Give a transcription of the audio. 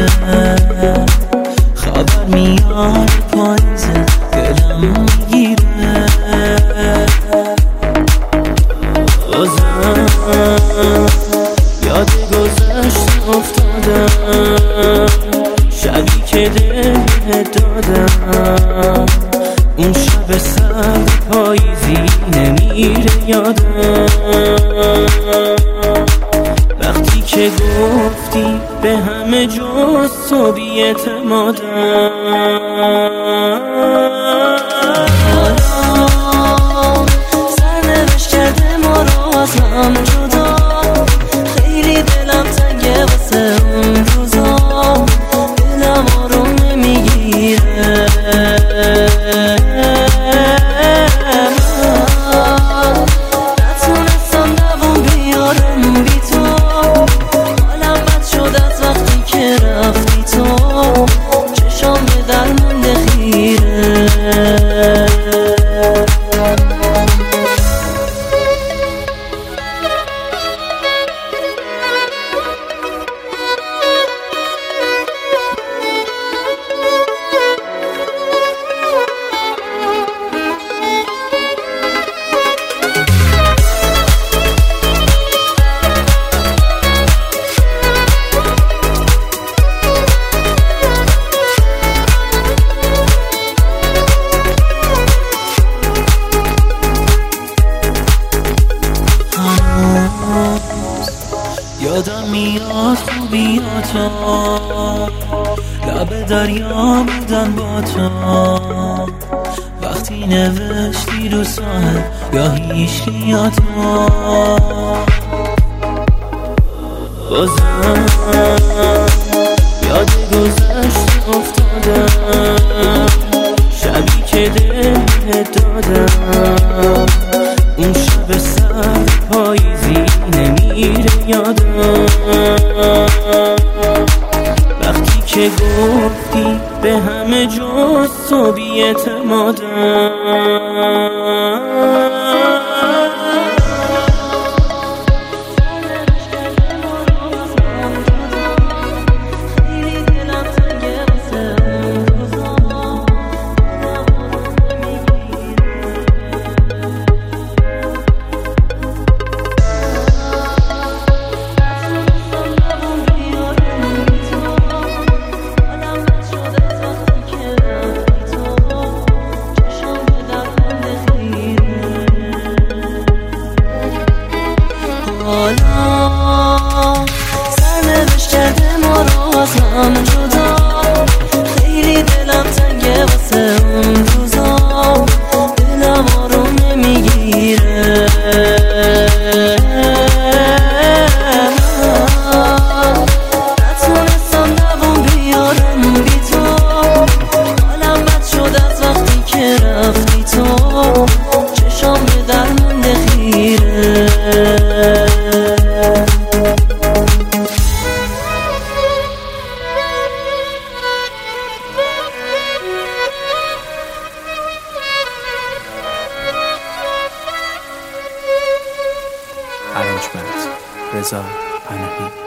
خبر میاد پاییزه دلم میگیره بازم یاد گذشت افتادم شبی که دلت دادم اون شب سرد پاییزی نمیره یادم وقتی که گفتی به همه جز تو بی‌اعتمادم حالا سرنوشت کرده ما رو از هم جدا خیلی دلم تنگه واسه اون روزا دلم آروم نمیگیره یادم میاد خوبیاتو لب دریا بودن با تو وقتی نوشتی رو ساحل یا هیچکیاتو بازم یاد گذشت افتادم شبی که دلت دادم اون شب سرد پاییزی نمیره یادم وقتی که گفتی به همه جز تو بی‌اعتمادم حالا سرنوشت کرده ما رو از هم جدا خیلی دلم تنگه واسه اون روزا دلم آروم نمیگیره من نتونستم دوام بیارم بی تو حالم بد شد از وقتی که رفتی تو چشام به درمونده خیره Arrangement رضا پناهی